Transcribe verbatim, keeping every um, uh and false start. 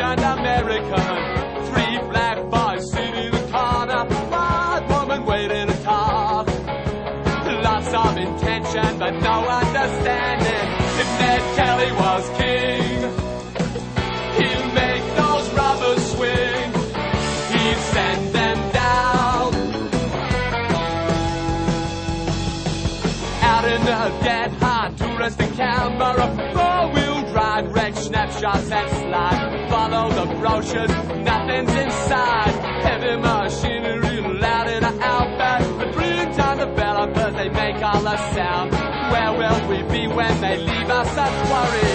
and American. Three black boys sitting in the corner, white woman waiting to talk. Lots of intention but no understanding. If Ned Kelly was king, he'd make those robbers swing. He'd send them down out in the dead hard touristic camera. Four-wheel drive, wreck, snapshots and slide. Follow the brochures, nothing's inside. Heavy machinery loud in an outback. The three-time developers, they make all the sound. Where will we be when they leave us at worry?